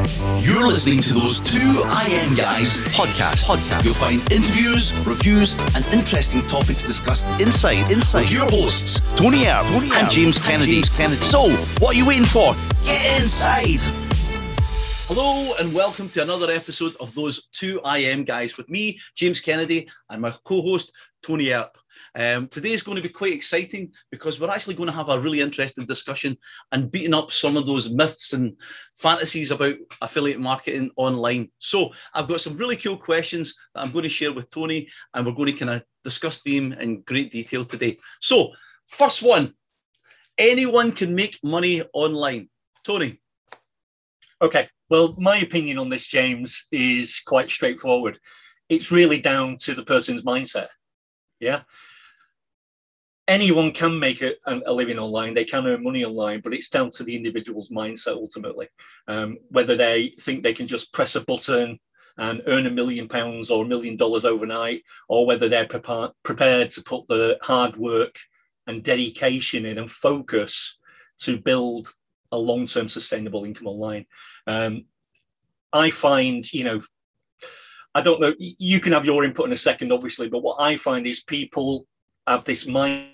You're listening to those two IM Guys podcast. You'll find interviews, reviews, and interesting topics discussed inside with your hosts, Tony Earp and James Kennedy. So, what are you waiting for? Get inside! Hello and welcome to another episode of those two IM Guys with me, James Kennedy, and my co-host, Tony Earp. Today is going to be quite exciting because we're actually going to have a really interesting discussion and beating up some of those myths and fantasies about affiliate marketing online. So I've got some really cool questions that I'm going to share with Tony, and we're going to kind of discuss them in great detail today. So first one, anyone can make money online. Tony. Okay, well, my opinion on this, James, is quite straightforward. It's really down to the person's mindset. Yeah. Anyone can make a living online. They can earn money online, but it's down to the individual's mindset ultimately. Whether they think they can just press a button and earn £1 million or $1 million overnight, or whether they're prepared to put the hard work and dedication in and focus to build a long-term sustainable income online. I find, I don't know, you can have your input in a second, obviously, but what I find is people have this mind.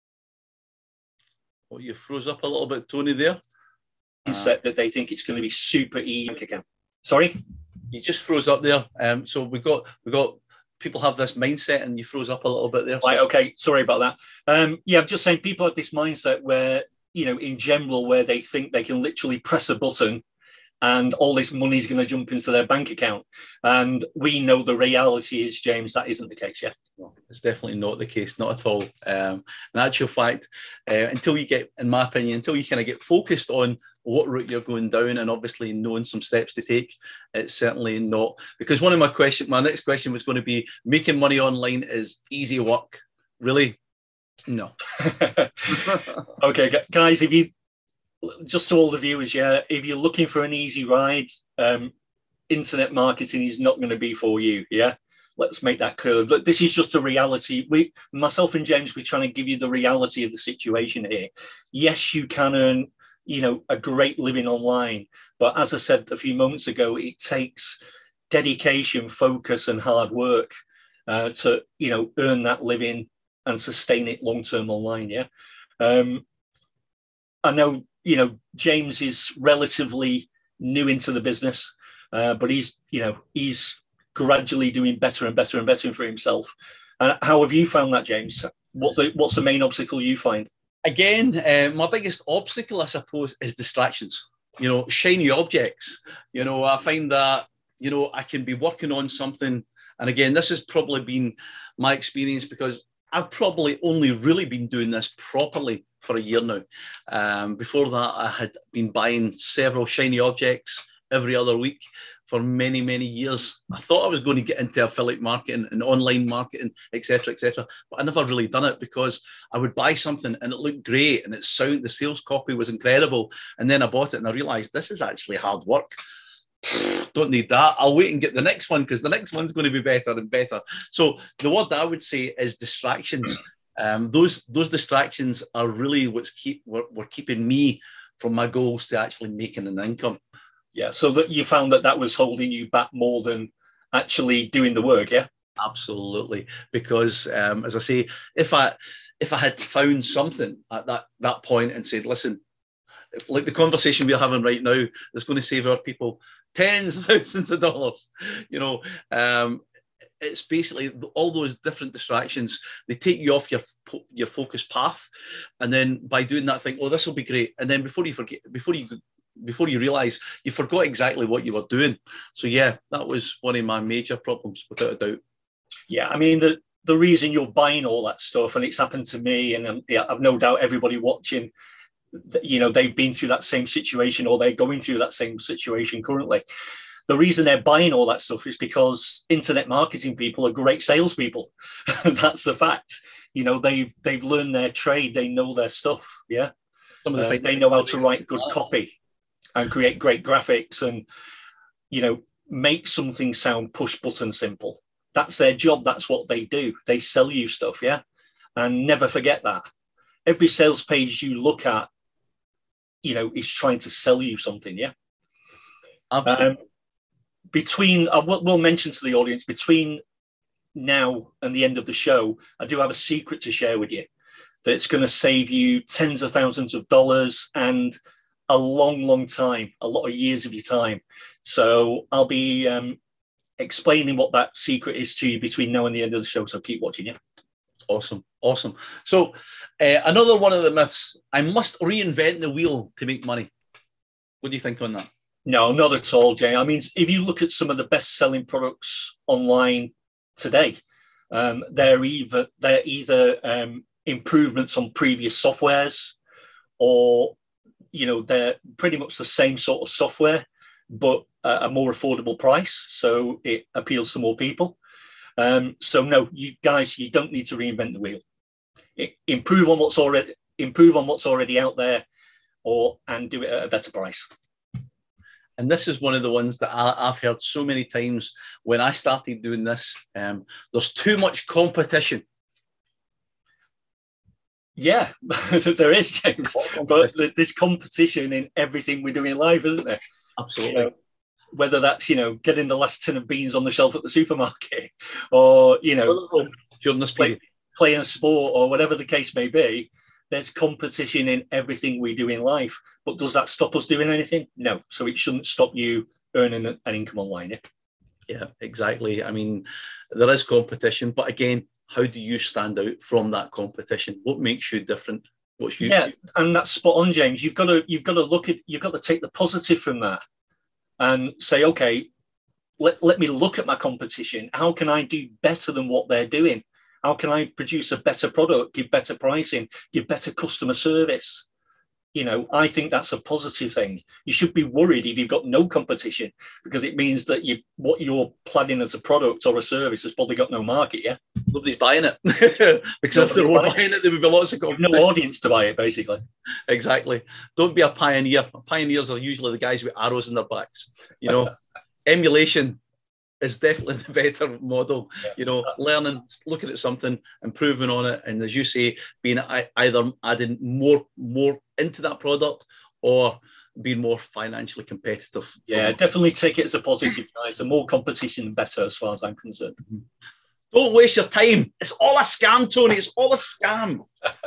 Well, you froze up a little bit, Tony, there. Mindset that they think it's going to be super easy. Sorry? You just froze up there. So we got people have this mindset and you froze up a little bit there. So. Right, okay, sorry about that. I'm just saying people have this mindset where, in general, where they think they can literally press a button and all this money is going to jump into their bank account. And we know the reality is, James, that isn't the case yet. No, it's definitely not the case, not at all. In actual fact, until you kind of get focused on what route you're going down and obviously knowing some steps to take, it's certainly not. Because my next question was going to be, making money online is easy work. Really? No. Okay, guys, just to all the viewers, if you're looking for an easy ride, internet marketing is not going to be for you. Yeah, let's make that clear. But this is just a reality. Myself and James, we're trying to give you the reality of the situation here. Yes, you can earn, a great living online, but as I said a few moments ago, it takes dedication, focus, and hard work to, earn that living and sustain it long term online. Yeah, I know. James is relatively new into the business, but he's gradually doing better and better and better for himself. How have you found that, James? What's the main obstacle you find? Again, my biggest obstacle, I suppose, is distractions. Shiny objects. I find that, I can be working on something. And again, this has probably been my experience because I've probably only really been doing this properly for a year now. Before that, I had been buying several shiny objects every other week for many, many years. I thought I was going to get into affiliate marketing and online marketing, etc., but I never really done it because I would buy something and it looked great and the sales copy was incredible. And then I bought it and I realized this is actually hard work. Don't need that. I'll wait and get the next one because the next one's going to be better and better. So the word I would say is distractions. Those distractions are really were keeping me from my goals to actually making an income. Yeah. So that you found that was holding you back more than actually doing the work. Yeah. Absolutely. Because as I say, if I had found something at that point and said, listen, like the conversation we're having right now is going to save our people tens of thousands of dollars. It's basically all those different distractions. They take you off your focus path, and then by doing that, think, oh, this will be great. And then before you realize, you forgot exactly what you were doing. So yeah, that was one of my major problems, without a doubt. Yeah, I mean the reason you're buying all that stuff, and it's happened to me, and I've no doubt everybody watching, they've been through that same situation or they're going through that same situation currently. The reason they're buying all that stuff is because internet marketing people are great salespeople. That's the fact. They've learned their trade. They know their stuff. Yeah. They know how to write good copy and create great graphics and, make something sound push button simple. That's their job. That's what they do. They sell you stuff. Yeah. And never forget that. Every sales page you look at, is trying to sell you something. Yeah. Absolutely. We'll mention to the audience, between now and the end of the show, I do have a secret to share with you that's going to save you tens of thousands of dollars and a long time, a lot of years of your time. So I'll be explaining what that secret is to you between now and the end of the show. So keep watching, yeah. Awesome. So another one of the myths, I must reinvent the wheel to make money. What do you think on that? No, not at all, Jay. I mean, if you look at some of the best-selling products online today, they're either improvements on previous softwares, or they're pretty much the same sort of software, but at a more affordable price, so it appeals to more people. So no, you guys, you don't need to reinvent the wheel. Improve on what's already out there, and do it at a better price. And this is one of the ones that I've heard so many times when I started doing this. There's too much competition. Yeah, there is, James. But there's competition in everything we do in life, isn't there? Absolutely. Whether that's, getting the last tin of beans on the shelf at the supermarket, or, playing a sport, or whatever the case may be. There's competition in everything we do in life. But does that stop us doing anything? No. So it shouldn't stop you earning an income online. Yeah, exactly. I mean, there is competition, but again, how do you stand out from that competition? What makes you different? What's you? Yeah, and that's spot on, James. You've got to take the positive from that and say, okay, let me look at my competition. How can I do better than what they're doing? How can I produce a better product, give better pricing, give better customer service? I think that's a positive thing. You should be worried if you've got no competition, because it means that what you're planning as a product or a service has probably got no market, yeah? Nobody's buying it. Because if they were buying it, there would be lots of competition. No audience to buy it, basically. Exactly. Don't be a pioneer. Pioneers are usually the guys with arrows in their backs. Emulation is definitely the better model. Learning, looking at something, improving on it, and as you say, being either adding more into that product or being more financially competitive. Yeah, definitely take it as a positive, guys. The more competition, the better, as far as I'm concerned. Don't waste your time. It's all a scam, Tony. It's all a scam.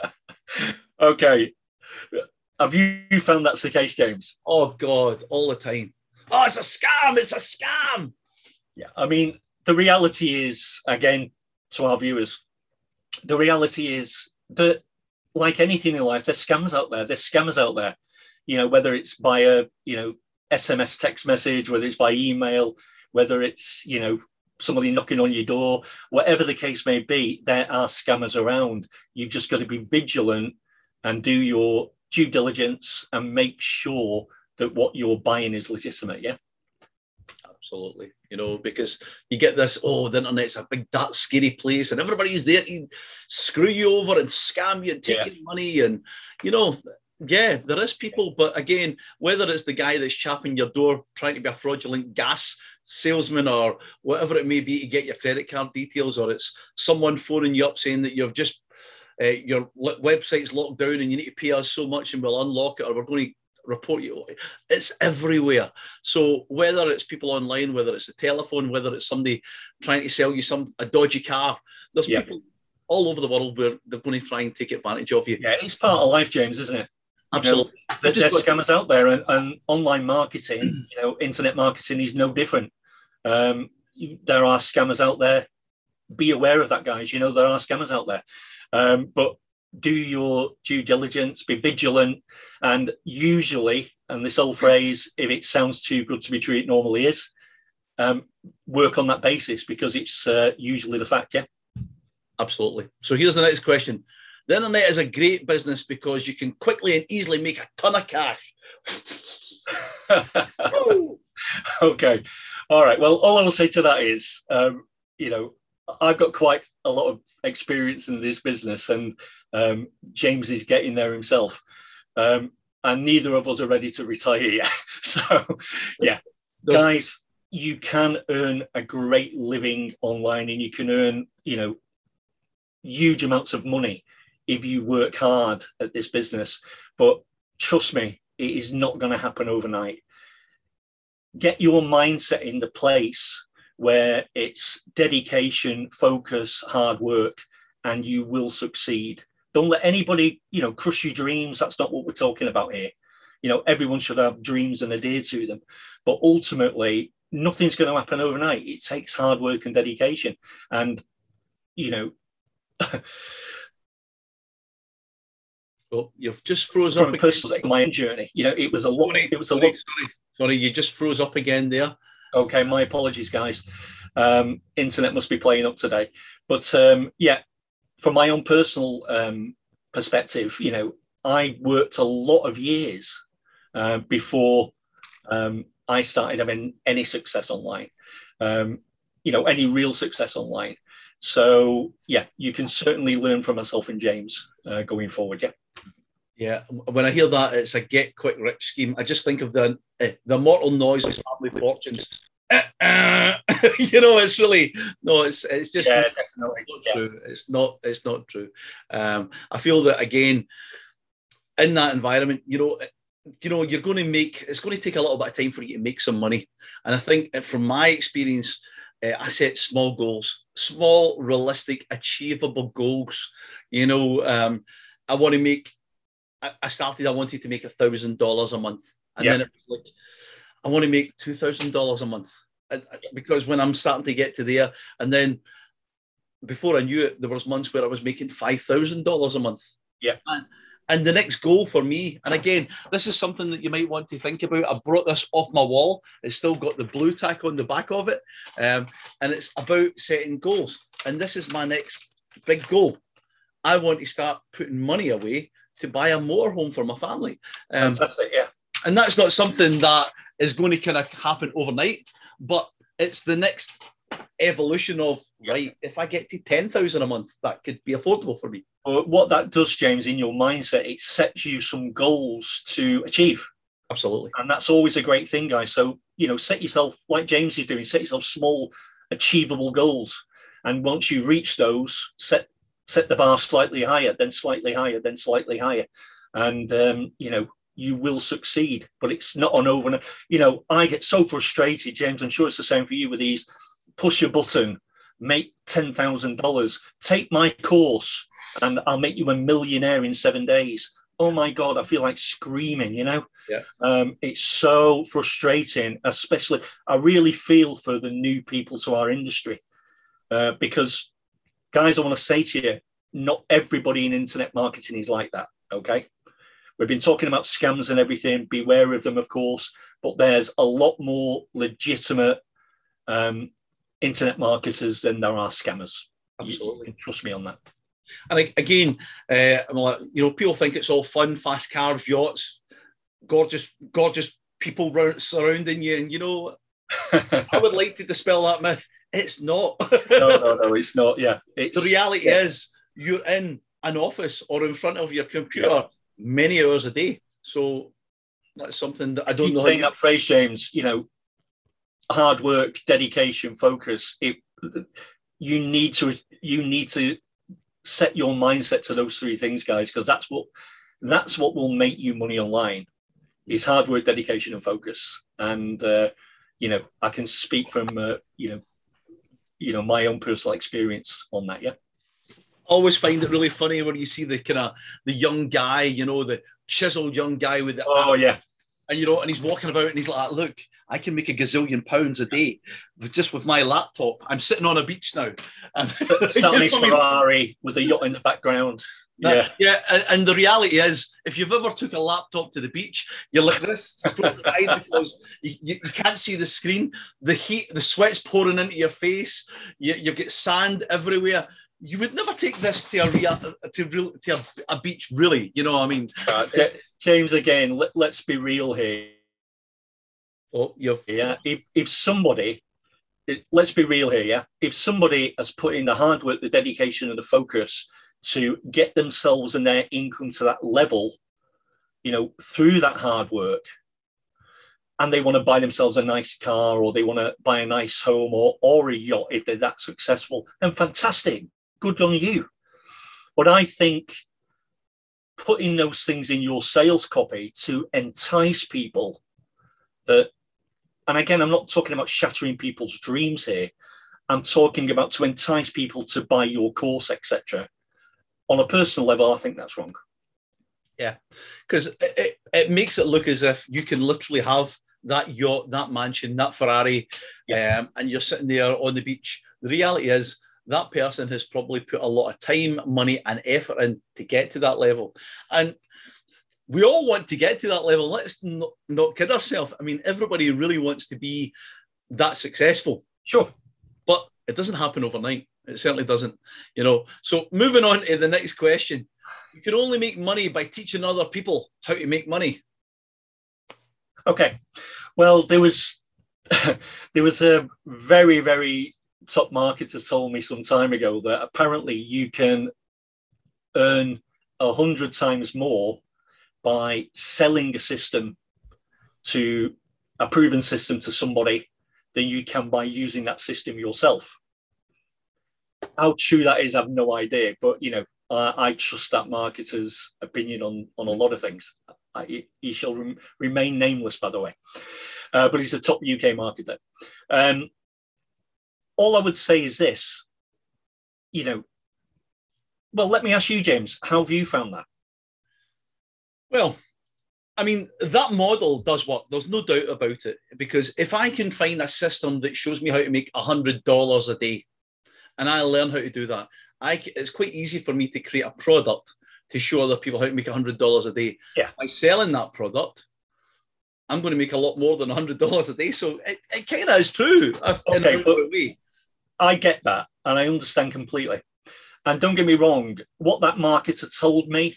Okay. Have you found that's the case, James? Oh, God, all the time. Oh, it's a scam. It's a scam. Yeah, I mean, the reality is, again, to our viewers, the reality is that, like anything in life, there's scams out there. There's scammers out there. Whether it's by a SMS text message, whether it's by email, whether it's somebody knocking on your door, whatever the case may be, there are scammers around. You've just got to be vigilant and do your due diligence and make sure that what you're buying is legitimate. Yeah. Absolutely. Because you get this, the internet's a big, dark, scary place, and everybody's there to screw you over and scam you and take your money. And, there is people, but again, whether it's the guy that's chapping your door, trying to be a fraudulent gas salesman or whatever it may be to get your credit card details, or it's someone phoning you up saying that you've just, your website's locked down and you need to pay us so much and we'll unlock it, or we're going to report you. It's everywhere. So whether it's people online, whether it's the telephone, whether it's somebody trying to sell you a dodgy car, there's people all over the world where they're going to try and take advantage of you. Yeah, it's part of life, James, isn't it? Absolutely. There's scammers out there, and online marketing, internet marketing is no different. There are scammers out there. Be aware of that, guys. There are scammers out there. But do your due diligence, be vigilant, and usually, and this old phrase, if it sounds too good to be true, it normally is, work on that basis, because it's usually the fact, yeah? Absolutely. So here's the next question. The internet is a great business because you can quickly and easily make a ton of cash. Okay. All right. Well, all I will say to that is, I've got quite a lot of experience in this business, and James is getting there himself. And neither of us are ready to retire yet. So, yeah, guys, you can earn a great living online, and you can earn, huge amounts of money if you work hard at this business. But trust me, it is not going to happen overnight. get your mindset in the place where it's dedication, focus, hard work, and you will succeed. Don't let anybody, crush your dreams. That's not what we're talking about here. Everyone should have dreams and adhere to them. But ultimately, nothing's going to happen overnight. It takes hard work and dedication. And, well, you've just froze up. Personal, my journey, it was a lot. It was a lot. Sorry, you just froze up again there. Okay, my apologies, guys. Internet must be playing up today. But from my own personal perspective, I worked a lot of years before I started having any success online, any real success online. So, you can certainly learn from myself and James going forward. Yeah, when I hear that it's a get quick rich scheme, I just think of the mortal noise of family fortunes. It's really it's just definitely not true. It's not true. I feel that again in that environment, you're going to it's going to take a little bit of time for you to make some money. And I think from my experience, I set small goals, small, realistic, achievable goals. I want to make. I wanted to make $1,000 a month, and then it was like, I want to make $2,000 a month, because when I'm starting to get to there, and then before I knew it, there was months where I was making $5,000 a month. Yeah. And the next goal for me, and again, this is something that you might want to think about. I brought this off my wall. It's still got the blue tack on the back of it. And it's about setting goals. And this is my next big goal. I want to start putting money away to buy a motorhome for my family. Fantastic, yeah. And that's not something that is going to kind of happen overnight, but it's the next evolution of, right, if I get to 10,000 a month, that could be affordable for me. What that does, James, in your mindset, it sets you some goals to achieve. Absolutely. And that's always a great thing, guys. So, set yourself, like James is doing, set yourself small, achievable goals. And once you reach those, set the bar slightly higher, then slightly higher, then slightly higher. And, you will succeed, but it's not on overnight. I get so frustrated, James, I'm sure it's the same for you with these push a button, make $10,000, take my course and I'll make you a millionaire in 7 days. Oh my God, I feel like screaming, Yeah. It's so frustrating, especially, I really feel for the new people to our industry because, guys, I want to say to you, not everybody in internet marketing is like that, okay? We've been talking about scams and everything. Beware of them, of course, but there's a lot more legitimate internet marketers than there are scammers. Absolutely. You can trust me on that. And again, people think it's all fun, fast cars, yachts, gorgeous people surrounding you. And, I would like to dispel that myth. It's not. No, it's not. Yeah. The reality is you're in an office or in front of your computer many hours a day. So that's something that I don't know. Saying that phrase, James, hard work, dedication, focus. You need to set your mindset to those three things, guys, because that's what will make you money online. Is hard work, dedication, and focus. And I can speak from my own personal experience on that. Yeah. I always find it really funny when you see the young guy, the chiseled young guy with the and he's walking about and he's like, look, I can make £1 gazillion a day just with my laptop. I'm sitting on a beach now. And sat on his Ferrari with a yacht in the background. Yeah. And the reality is, if you've ever took a laptop to the beach, you're like this, because you can't see the screen. The heat, the sweat's pouring into your face. You get sand everywhere. You would never take this to a beach, really. You know what I mean? James, again, let's be real here. Oh, if somebody, let's be real here, yeah? If somebody has put in the hard work, the dedication and the focus to get themselves and their income to that level, through that hard work, and they want to buy themselves a nice car or they want to buy a nice home or a yacht, if they're that successful, then fantastic. Good on you. But I think putting those things in your sales copy to entice people that and again, I'm not talking about shattering people's dreams here. I'm talking about to entice people to buy your course, etc. On a personal level, I think that's wrong. Yeah, because it makes it look as if you can literally have that yacht, that mansion, that Ferrari, and you're sitting there on the beach. The reality is that person has probably put a lot of time, money, and effort in to get to that level. And we all want to get to that level. Let's not kid ourselves. I mean, everybody really wants to be that successful. Sure. But it doesn't happen overnight. It certainly doesn't, you know. So moving on to the next question. You can only make money by teaching other people how to make money. Okay. Well, there was a very, very top marketer told me some time ago that apparently you can earn 100 times more by selling a system to a proven system to somebody than you can by using that system yourself. How true that is, I have no idea. But, you know, I trust that marketer's opinion on a lot of things. He shall remain nameless, by the way. But he's a top UK marketer. All I would say is this, you know, well, let me ask you, James, how have you found that? Well, I mean, that model does work. There's no doubt about it. Because if I can find a system that shows me how to make $100 a day, and I learn how to do that, it's quite easy for me to create a product to show other people how to make $100 a day. Yeah. By selling that product, I'm going to make a lot more than $100 a day. So it kind of is true. Okay, but I get that, and I understand completely. And don't get me wrong, what that marketer told me,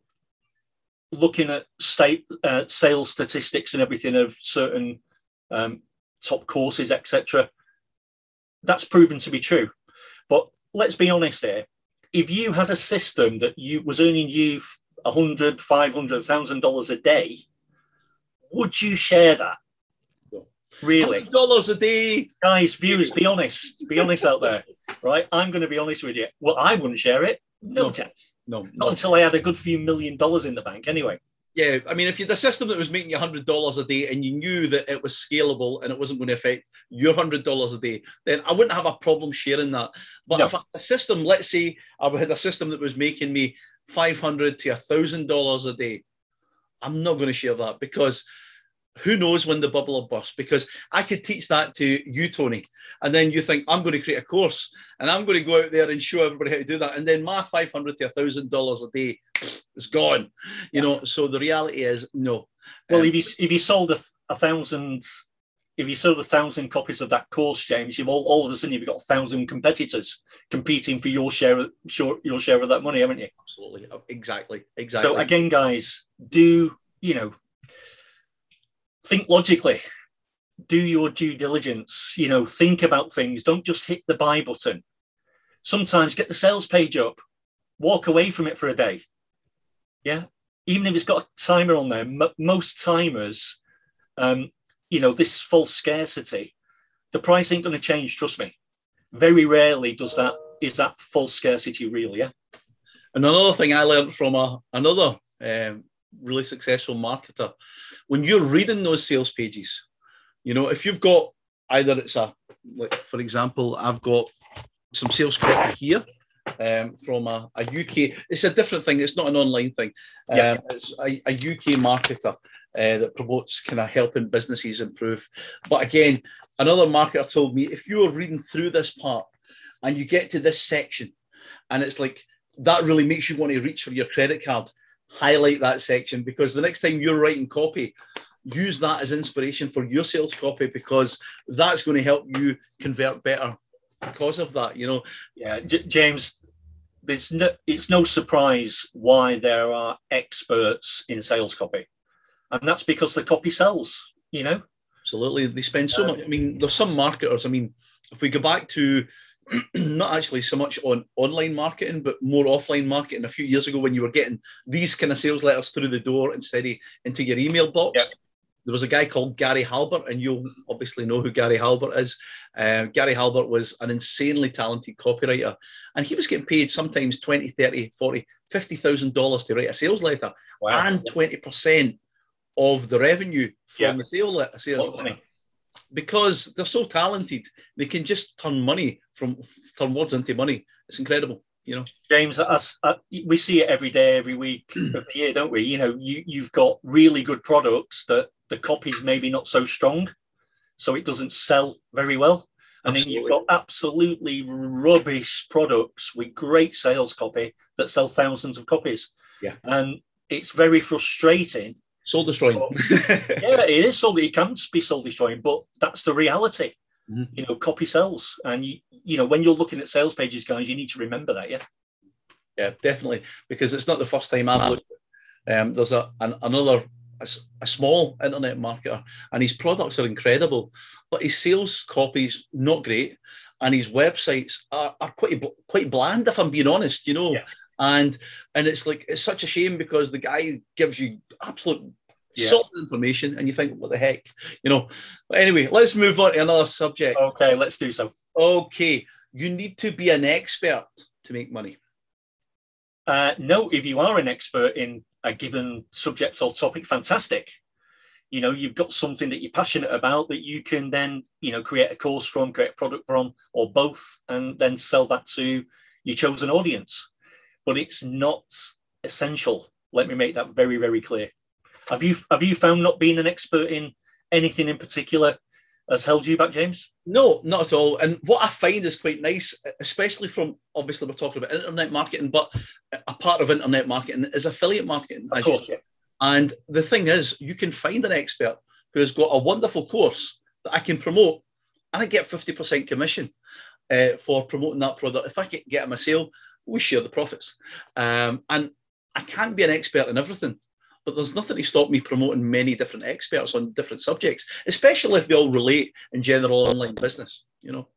looking at sales statistics and everything of certain top courses, etc., that's proven to be true. But let's be honest here. If you had a system that was earning you $100, $500, $1,000 a day, would you share that? No. Really? $100 a day. Guys, viewers, be honest. Be honest out there, right? I'm going to be honest with you. Well, I wouldn't share it. No chance. No. Not until I had a good few $1 million in the bank anyway. Yeah, I mean, if you had a system that was making you $100 a day and you knew that it was scalable and it wasn't going to affect your $100 a day, then I wouldn't have a problem sharing that. But if a system, let's say I had a system that was making me $500 to $1,000 a day, I'm not going to share that, because who knows when the bubble will burst? Because I could teach that to you, Tony, and then you think I'm going to create a course and I'm going to go out there and show everybody how to do that, and then my $500 to $1,000 a day is gone. You know. So the reality is no. Well, if you sold a thousand, if you sold 1,000 copies of that course, James, you've all of a sudden you've got 1,000 competitors competing for your share of that money, haven't you? Absolutely, exactly. So again, guys, think logically, do your due diligence, think about things. Don't just hit the buy button. Sometimes get the sales page up, walk away from it for a day. Yeah. Even if it's got a timer on there, most timers, this false scarcity, the price ain't going to change. Trust me. Very rarely is that false scarcity real. Yeah. And another thing I learned from another really successful marketer, when you're reading those sales pages, if you've got either it's for example, I've got some sales copy here from a UK, it's a different thing. It's not an online thing. It's a UK marketer that promotes kind of helping businesses improve. But again, another marketer told me, if you're reading through this part and you get to this section and it's like, that really makes you want to reach for your credit card, highlight that section, because the next time you're writing copy, use that as inspiration for your sales copy, because that's going to help you convert better because of that, Yeah, James, it's no surprise why there are experts in sales copy. And that's because the copy sells, Absolutely. They spend so much. I mean, there's some marketers. I mean, if we go back to not actually so much on online marketing, but more offline marketing a few years ago, when you were getting these kind of sales letters through the door instead of into your email box, there was a guy called Gary Halbert, and you'll obviously know who Gary Halbert is. Gary Halbert was an insanely talented copywriter, and he was getting paid sometimes $20, $30, $40, $50,000 to write a sales letter. Wow. And 20% of the revenue from the sales letter. because they're so talented, they can just turn words into money. It's incredible, you know. James, we see it every day, every week of the year, don't we? You know, you've got really good products that the copy's maybe not so strong, so it doesn't sell very well. And Absolutely. Then you've got absolutely rubbish products with great sales copy that sell thousands of copies. Yeah. And it's very frustrating. Soul destroying. Yeah, it is soul. It can be soul destroying, but that's the reality. Mm-hmm. You know, copy sells. And, you know, when you're looking at sales pages, guys, you need to remember that, yeah? Yeah, definitely. Because it's not the first time I've looked. There's another small internet marketer, and his products are incredible, but his sales copy's not great, and his websites are quite bland, if I'm being honest, you know. Yeah. And it's like, it's such a shame because the guy gives you absolute solid information, and you think, what the heck, you know. But anyway, let's move on to another subject. Okay, let's do so. Okay, you need to be an expert to make money. No, if you are an expert in a given subject or topic, fantastic. You know, you've got something that you're passionate about that you can then, you know, create a course from, create a product from, or both, and then sell that to your chosen audience. But it's not essential. Let me make that very, very clear. Have you found not being an expert in anything in particular has held you back, James? No, not at all. And what I find is quite nice, especially from, obviously we're talking about internet marketing, but a part of internet marketing is affiliate marketing. Of course, yeah. And the thing is, you can find an expert who has got a wonderful course that I can promote, and I get 50% commission for promoting that product. If I can get him a sale, we share the profits. And I can't be an expert in everything, but there's nothing to stop me promoting many different experts on different subjects, especially if they all relate in general online business, you know.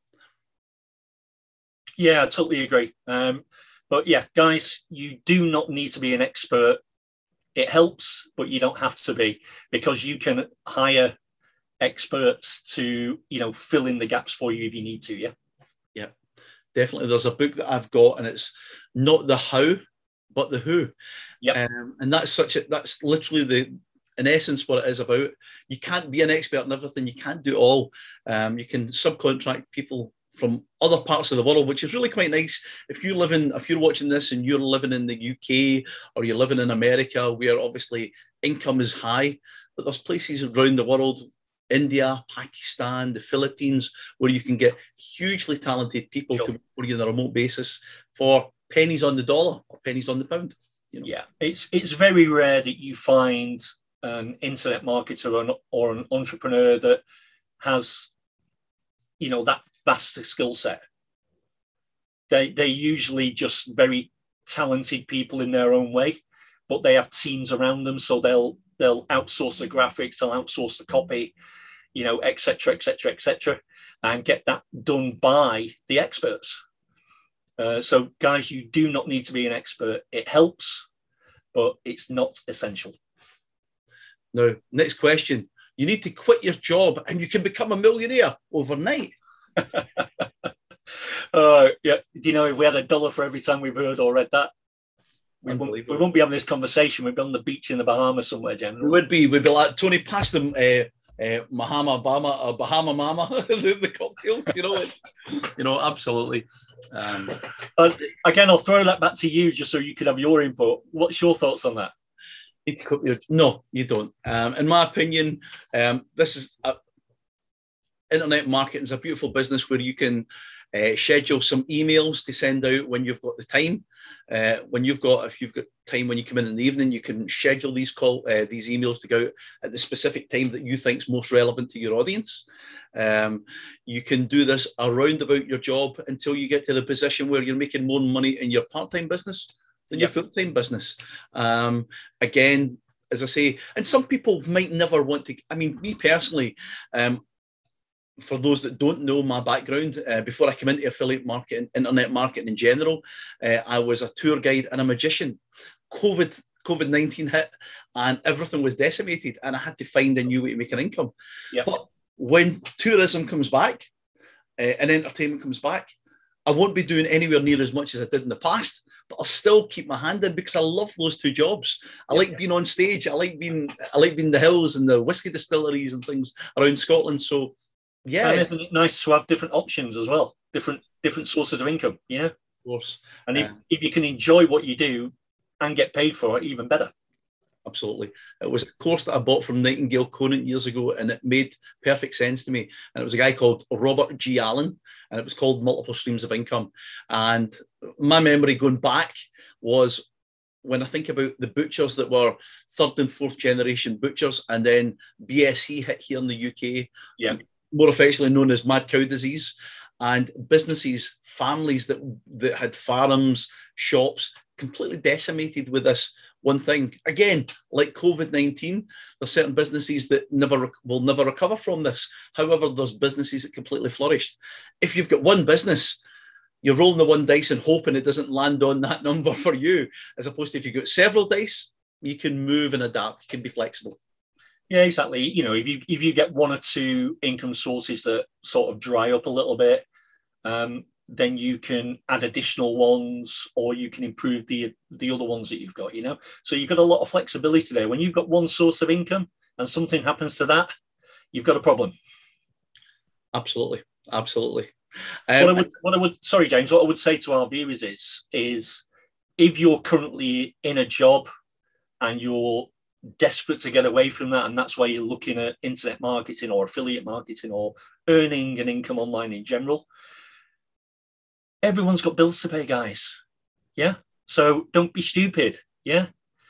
Yeah, I totally agree. But yeah, guys, you do not need to be an expert. It helps, but you don't have to be, because you can hire experts to, you know, fill in the gaps for you if you need to. Yeah. Yeah, definitely. There's a book that I've got, and it's not the how, but the who. Yeah. And that's literally in essence what it is about. You can't be an expert in everything. You can't do it all. You can subcontract people from other parts of the world, which is really quite nice. If you're watching this and you're living in the UK or you're living in America, where obviously income is high, but there's places around the world, India, Pakistan, the Philippines, where you can get hugely talented people to work for you on a remote basis for pennies on the dollar or pennies on the pound. You know? Yeah, it's very rare that you find an internet marketer or an entrepreneur that has, you know, that vast skill set. They're usually just very talented people in their own way, but they have teams around them, so they'll outsource the graphics, they'll outsource the copy, you know, etc., and get that done by the experts. So, guys, you do not need to be an expert. It helps, but it's not essential. Now, next question. You need to quit your job and you can become a millionaire overnight. Yeah. Do you know, if we had $1 for every time we've heard or read that, we won't be having this conversation. We'd be on the beach in the Bahamas somewhere, generally. We'd be like, Tony, pass them Bahama Mama, the cocktails, you know, absolutely. Again, I'll throw that back to you just so you could have your input. What's your thoughts on that? No, you don't. In my opinion, this is internet marketing is a beautiful business where you can schedule some emails to send out when you've got the time. If you've got time when you come in the evening, you can schedule these emails to go out at the specific time that you think is most relevant to your audience. You can do this around about your job until you get to the position where you're making more money in your part-time business than your full-time business. Again, as I say, and some people might never want to, I mean, me personally, for those that don't know my background, before I came into affiliate marketing, internet marketing in general, I was a tour guide and a magician. COVID-19 hit and everything was decimated and I had to find a new way to make an income. Yep. But when tourism comes back and entertainment comes back, I won't be doing anywhere near as much as I did in the past, but I'll still keep my hand in because I love those two jobs. I like being on stage. I like being in the hills and the whiskey distilleries and things around Scotland. So Yeah, And of isn't it nice to have different options as well, different sources of income, you know? course. And if you can enjoy what you do and get paid for it, even better. Absolutely. It was a course that I bought from Nightingale Conant years ago, and it made perfect sense to me. And it was a guy called Robert G. Allen, and it was called Multiple Streams of Income. And my memory going back was when I think about the butchers that were third and fourth generation butchers, and then BSE hit here in the UK, more affectionately known as mad cow disease, and businesses, families that had farms, shops, completely decimated with this one thing. Again, like COVID-19, there's certain businesses that will never recover from this. However, there's businesses that completely flourished. If you've got one business, you're rolling the one dice and hoping it doesn't land on that number for you, as opposed to if you've got several dice, you can move and adapt, you can be flexible. Yeah, exactly. You know, if you get one or two income sources that sort of dry up a little bit, then you can add additional ones, or you can improve the other ones that you've got, you know. So you've got a lot of flexibility there. When you've got one source of income and something happens to that, you've got a problem. Absolutely. Sorry, James, what I would say to our viewers is if you're currently in a job and you're desperate to get away from that, and that's why you're looking at internet marketing or affiliate marketing or earning an income online in general, everyone's got bills to pay, guys. Yeah. So don't be stupid. Yeah.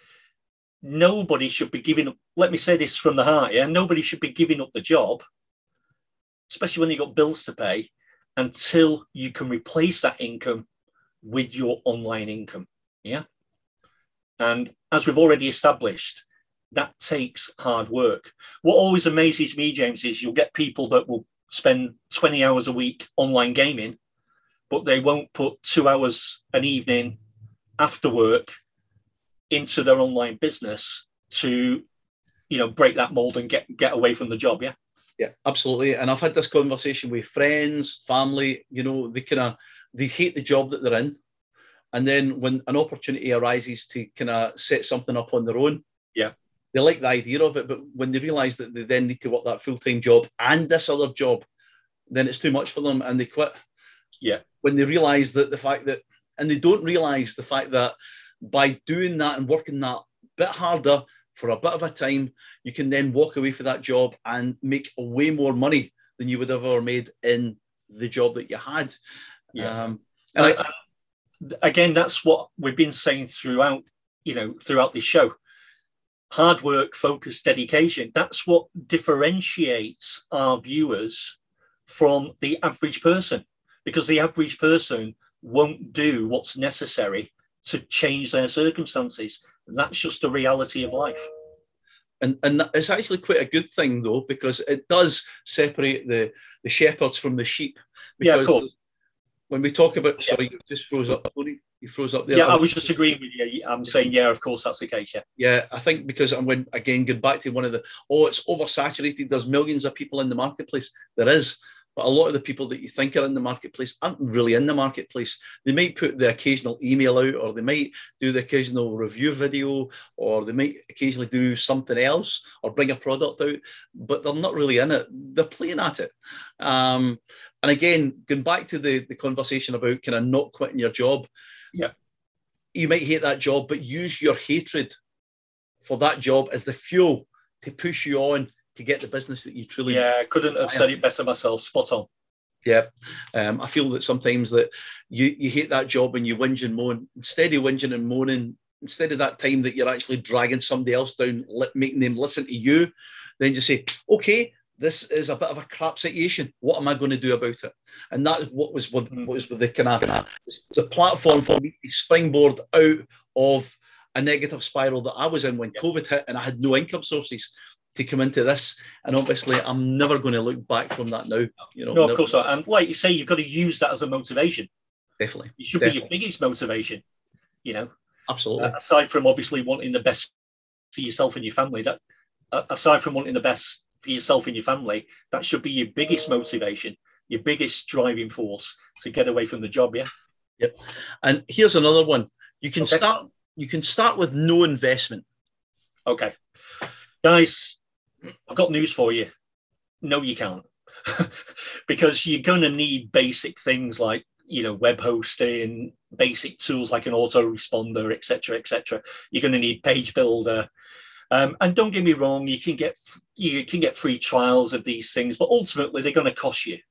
Nobody should be giving up. Let me say this from the heart. Yeah. Nobody should be giving up the job, especially when you've got bills to pay, until you can replace that income with your online income. Yeah. And as we've already established, that takes hard work. What always amazes me, James, is you'll get people that will spend 20 hours a week online gaming, but they won't put 2 hours an evening after work into their online business to, you know, break that mold and get away from the job. Yeah, absolutely. And I've had this conversation with friends, family. You know, they hate the job that they're in, and then when an opportunity arises to kind of set something up on their own, they like the idea of it. But when they realise that they then need to work that full-time job and this other job, then it's too much for them and they quit. Yeah. When they realise that and they don't realise the fact that by doing that and working that bit harder for a bit of a time, you can then walk away from that job and make way more money than you would have ever made in the job that you had. Yeah. Again, that's what we've been saying throughout this show. Hard work, focus, dedication. That's what differentiates our viewers from the average person, because the average person won't do what's necessary to change their circumstances. That's just the reality of life. And it's actually quite a good thing, though, because it does separate the shepherds from the sheep. Because of course. When we talk about, sorry, you just froze up, Tony. You froze up there. Yeah, I was just agreeing with you. I'm saying, yeah, of course, that's the case. Yeah, I think because going back to one of it's oversaturated. There's millions of people in the marketplace. There is. But a lot of the people that you think are in the marketplace aren't really in the marketplace. They might put the occasional email out, or they might do the occasional review video, or they might occasionally do something else or bring a product out, but they're not really in it. They're playing at it. And again, going back to the conversation about kind of not quitting your job. Yeah. You might hate that job, but use your hatred for that job as the fuel to push you on to get the business that you truly... Yeah, I couldn't have said it better myself. Spot on. Yeah. I feel that sometimes that you hate that job and you whinge and moan. Instead of whinging and moaning, instead of that time that you're actually dragging somebody else down, making them listen to you, then just say, okay, this is a bit of a crap situation. What am I going to do about it? And that is what was with the kind of the platform for me to springboard out of a negative spiral that I was in when COVID hit and I had no income sources, to come into this. And obviously I'm never going to look back from that now. You know, no, of course not. And like you say, you've got to use that as a motivation. Definitely. It should be your biggest motivation, you know. Absolutely. Aside from obviously wanting the best for yourself and your family, that aside from wanting the best for yourself and your family, that should be your biggest motivation, your biggest driving force to get away from the job. Yeah. Yep. And here's another one. You can start with no investment. Okay. Guys, I've got news for you. No, you can't. because you're going to need basic things like, web hosting, basic tools like an autoresponder, etc., etc. You're going to need page builder. And don't get me wrong, you can get free trials of these things, but ultimately they're going to cost you.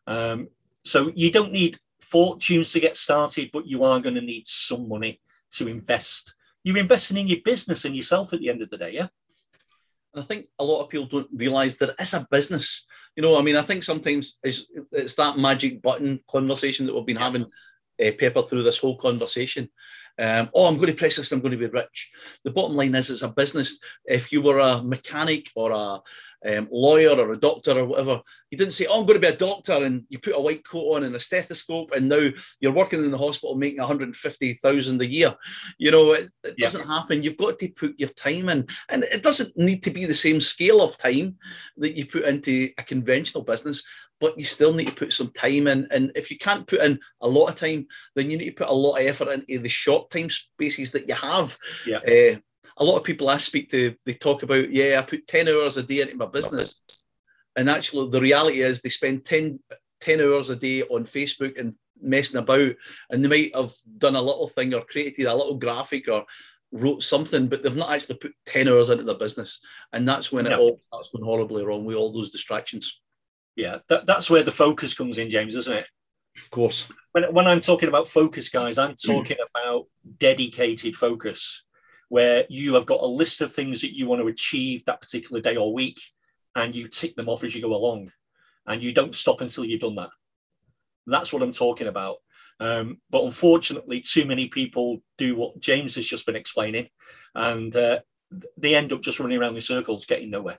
So you don't need fortunes to get started, but you are going to need some money to invest. You're investing in your business and yourself at the end of the day, yeah? And I think a lot of people don't realise that it's a business. I think sometimes it's that magic button conversation that we've been having peppered through this whole conversation. I'm going to press this, I'm going to be rich. The bottom line is it's a business. If you were a mechanic or a lawyer or a doctor or whatever, you didn't say, I'm going to be a doctor, and you put a white coat on and a stethoscope, and now you're working in the hospital making 150,000 a year. It doesn't happen. You've got to put your time in, and it doesn't need to be the same scale of time that you put into a conventional business, but you still need to put some time in. And if you can't put in a lot of time, then you need to put a lot of effort into the short time spaces that you have. Yeah. A lot of people I speak to, they talk about, I put 10 hours a day into my business. And actually, the reality is they spend 10 hours a day on Facebook and messing about. And they might have done a little thing or created a little graphic or wrote something, but they've not actually put 10 hours into their business. And that's when it all starts going horribly wrong with all those distractions. Yeah, that's where the focus comes in, James, isn't it? Of course. When I'm talking about focus, guys, I'm talking about dedicated focus, where you have got a list of things that you want to achieve that particular day or week, and you tick them off as you go along, and you don't stop until you've done that. That's what I'm talking about. But unfortunately, too many people do what James has just been explaining, and they end up just running around in circles, getting nowhere.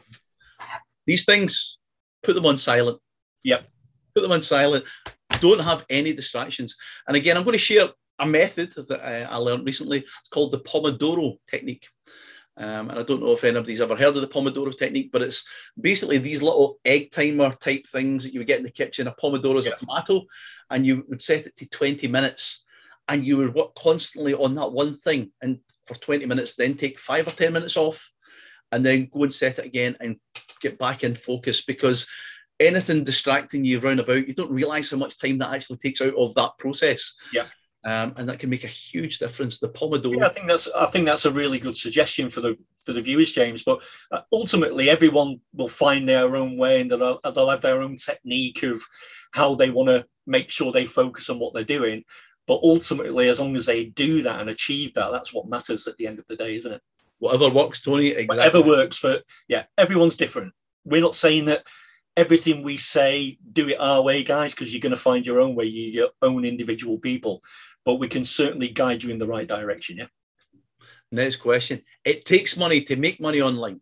These things, put them on silent. Yep. Put them on silent. Don't have any distractions. And again, I'm going to share a method that I learned recently. It's called the Pomodoro technique. And I don't know if anybody's ever heard of the Pomodoro technique, but it's basically these little egg timer type things that you would get in the kitchen. A Pomodoro is a tomato, and you would set it to 20 minutes, and you would work constantly on that one thing. And for 20 minutes, then take 5 or 10 minutes off, and then go and set it again and get back in focus, because anything distracting you round about, you don't realize how much time that actually takes out of that process. Yeah. And that can make a huge difference. The Pomodoro. Yeah, I think that's a really good suggestion for the viewers, James. But ultimately, everyone will find their own way, and they'll have their own technique of how they want to make sure they focus on what they're doing. But ultimately, as long as they do that and achieve that, that's what matters at the end of the day, isn't it? Whatever works, Tony. Exactly. Whatever works for everyone's different. We're not saying that everything we say, do it our way, guys, because you're going to find your own way, your own individual people. But we can certainly guide you in the right direction, yeah? Next question. It takes money to make money online.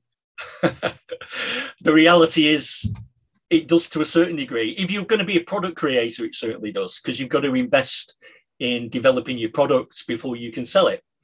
The reality is it does to a certain degree. If you're going to be a product creator, it certainly does, because you've got to invest in developing your products before you can sell it.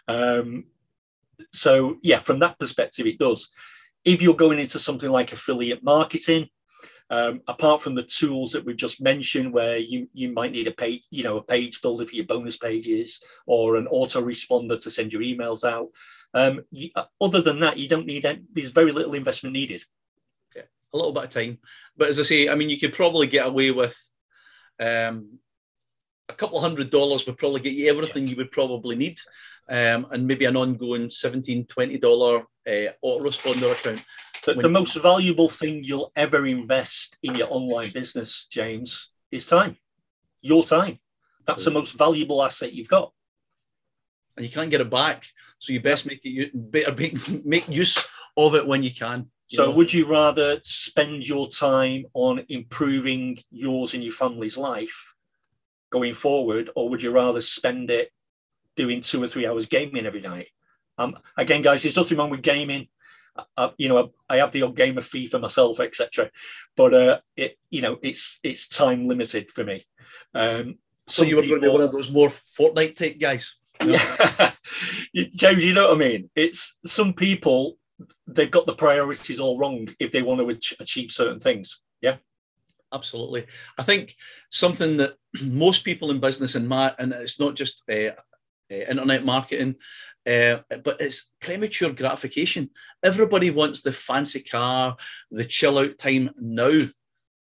So, from that perspective, it does. If you're going into something like affiliate marketing, apart from the tools that we've just mentioned, where you might need a page builder for your bonus pages or an autoresponder to send your emails out. Other than that, you don't need there's very little investment needed. Yeah, a little bit of time. But as I say, you could probably get away with a couple $100 would probably get you everything you would probably need. And maybe an ongoing $17, $20 autoresponder account. The most valuable thing you'll ever invest in your online business, James, is time. Your time. That's the most valuable asset you've got. And you can't get it back. So you best make use of it when you can. So would you rather spend your time on improving yours and your family's life going forward, or would you rather spend it doing 2 or 3 hours gaming every night? Again, guys, there's nothing wrong with gaming. I have the odd game of FIFA myself, etc. But it's time limited for me. So you were going to be one of those more Fortnite type guys. Yeah. James, you know what I mean? It's some people, they've got the priorities all wrong if they want to achieve certain things. Yeah. Absolutely. I think something that most people in business and it's not just internet marketing, but it's premature gratification. Everybody wants the fancy car, the chill out time now.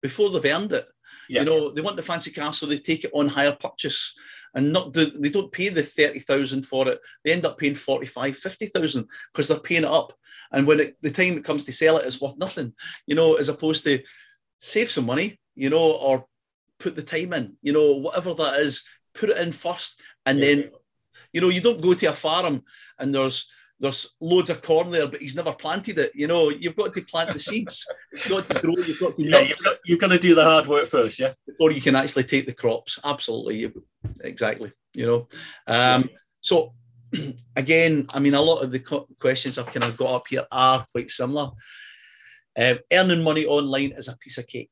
before they've earned it. Yeah. You know, they want the fancy car, so they take it on hire purchase and they don't pay the 30,000 for it. They end up paying 45, 50,000 because they're paying it up. And when the time it comes to sell it, it's worth nothing, you know, as opposed to save some money, you know, or put the time in, you know, whatever that is, put it in first. And then, you know, you don't go to a farm and there's loads of corn there, but he's never planted it. You know, you've got to plant the seeds. It's got to grow. You've got to you've got to do the hard work first, yeah, before you can actually take the crops. Absolutely, exactly. You know, so again, I mean, a lot of the questions I've kind of got up here are quite similar. Earning money online is a piece of cake.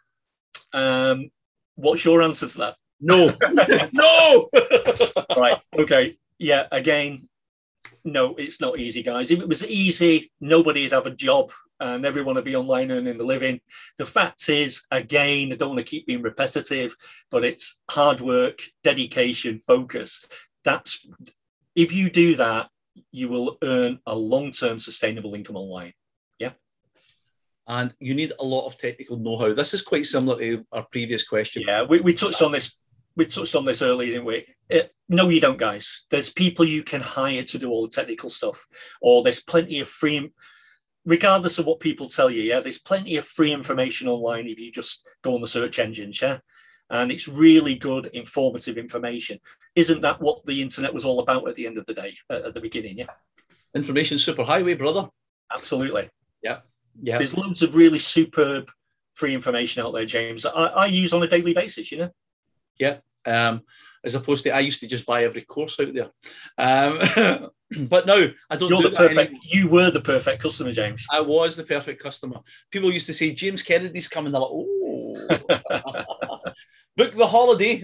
What's your answer to that? No, no. Right. Okay. Yeah. Again. No, it's not easy, guys. If it was easy, nobody would have a job and everyone would be online earning the living. The fact is, again, I don't want to keep being repetitive, but it's hard work, dedication, focus. That's, if you do that, you will earn a long-term sustainable income online. Yeah. And you need a lot of technical know-how. This is quite similar to our previous question. Yeah, we touched on this. We touched on this earlier, didn't we? No, you don't, guys. There's people you can hire to do all the technical stuff, or there's plenty of free, regardless of what people tell you, yeah, there's plenty of free information online if you just go on the search engines, yeah? And it's really good, informative information. Isn't that what the internet was all about at the end of the day, at the beginning, yeah? Information superhighway, brother. Absolutely. Yeah, yeah. There's loads of really superb free information out there, James, I use on a daily basis, you know? Yeah, as opposed to I used to just buy every course out there. But now I don't. You're the perfect. You were the perfect customer, James. I was the perfect customer. People used to say James Kennedy's coming. They're like, oh, book the holiday.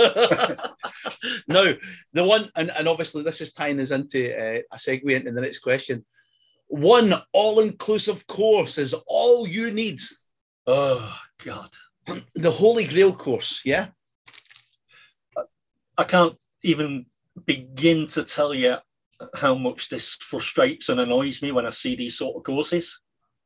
Now the one, and obviously this is tying us into a segue into the next question. One all-inclusive course is all you need. Oh God, the Holy Grail course. Yeah. I can't even begin to tell you how much this frustrates and annoys me when I see these sort of courses.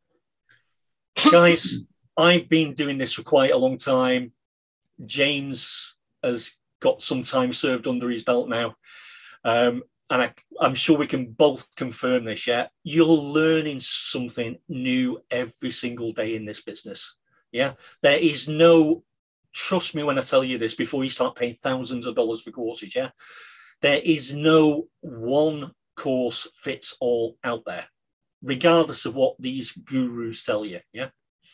Guys, I've been doing this for quite a long time. James has got some time served under his belt now. And I'm sure we can both confirm this, yeah? You're learning something new every single day in this business, yeah? There is no... Trust me when I tell you this, before you start paying thousands of dollars for courses, yeah? There is no one course fits all out there, regardless of what these gurus tell you, yeah?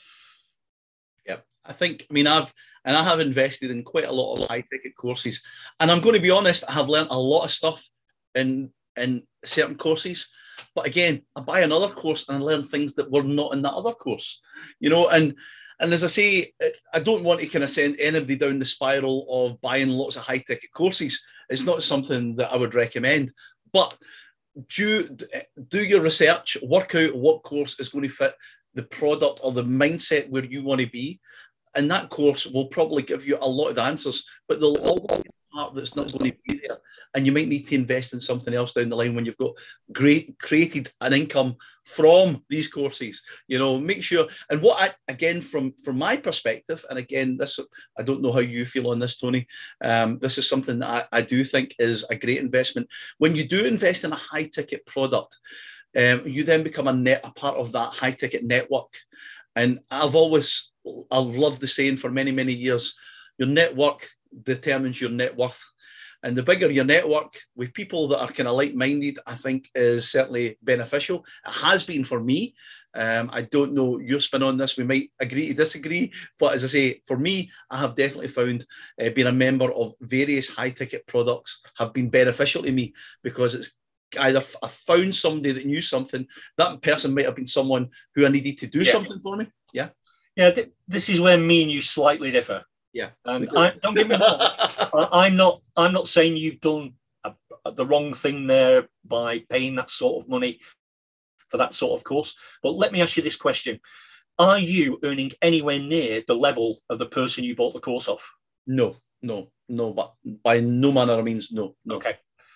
Yeah, I have invested in quite a lot of high-ticket courses. And I'm going to be honest, I have learned a lot of stuff in certain courses. But again, I buy another course and I learn things that were not in that other course, you know, and as I say, I don't want to kind of send anybody down the spiral of buying lots of high-ticket courses. It's not something that I would recommend. But do your research, work out what course is going to fit the product or the mindset where you want to be. And that course will probably give you a lot of the answers, but there'll always be a part that's not going to be there. And you might need to invest in something else down the line when you've got created an income from these courses. You know, make sure. And again, from my perspective, and again, I don't know how you feel on this, Tony. This is something that I do think is a great investment. When you do invest in a high-ticket product, you then become a part of that high-ticket network. And I've loved the saying for many, many years, your network determines your net worth. And the bigger your network with people that are kind of like-minded, I think is certainly beneficial. It has been for me. I don't know your spin on this. We might agree to disagree. But as I say, for me, I have definitely found being a member of various high-ticket products have been beneficial to me, because it's either I found somebody that knew something. That person might have been someone who I needed to do something for me. Yeah. Yeah, this is where me and you slightly differ. Yeah. And don't get me wrong. I'm not saying you've done the wrong thing there by paying that sort of money for that sort of course. But let me ask you this question. Are you earning anywhere near the level of the person you bought the course off? No, but by no manner of means, no. Okay.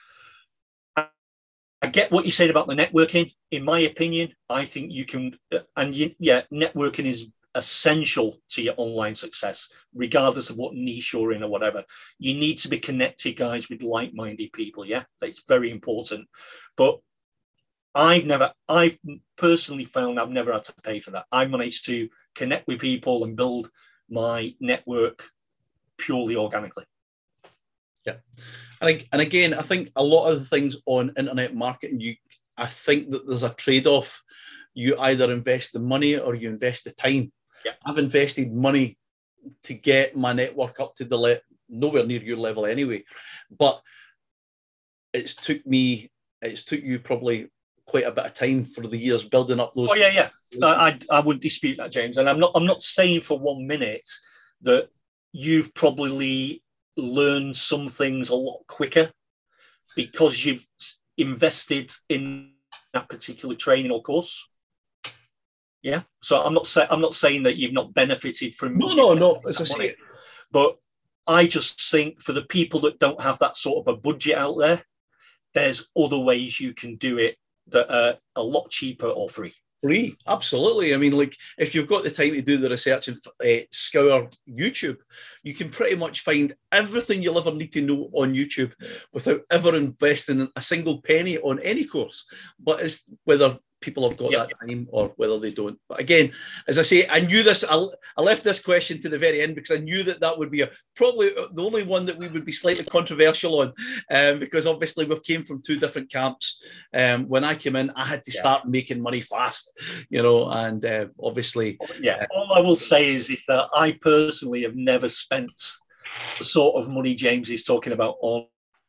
I get what you said about the networking. In my opinion, I think you can, networking essential to your online success, regardless of what niche you're in or whatever. You need to be connected, guys, with like-minded people. Yeah, that's very important. But I've personally found I've never had to pay for that. I managed to connect with people and build my network purely organically. Yeah. And again, I think a lot of the things on internet marketing, I think that there's a trade-off. You either invest the money or you invest the time. Yeah. I've invested money to get my network up to the nowhere near your level anyway. But it's took you probably quite a bit of time for the years building up those. Oh yeah. I wouldn't dispute that, James. And I'm not saying for 1 minute that you've probably learned some things a lot quicker because you've invested in that particular training or course. Yeah. So I'm not saying that you've not benefited from. No. As I say, but I just think for the people that don't have that sort of a budget out there, there's other ways you can do it that are a lot cheaper or free. Free, absolutely. I mean, like if you've got the time to do the research and scour YouTube, you can pretty much find everything you'll ever need to know on YouTube without ever investing a single penny on any course. But it's whether people have got that time or whether they don't. But again, as I say, I knew this. I left this question to the very end because I knew that would be probably the only one that we would be slightly controversial on, because obviously we've came from two different camps. When I came in, I had to start making money fast, and obviously. Yeah, all I will say is that I personally have never spent the sort of money James is talking about on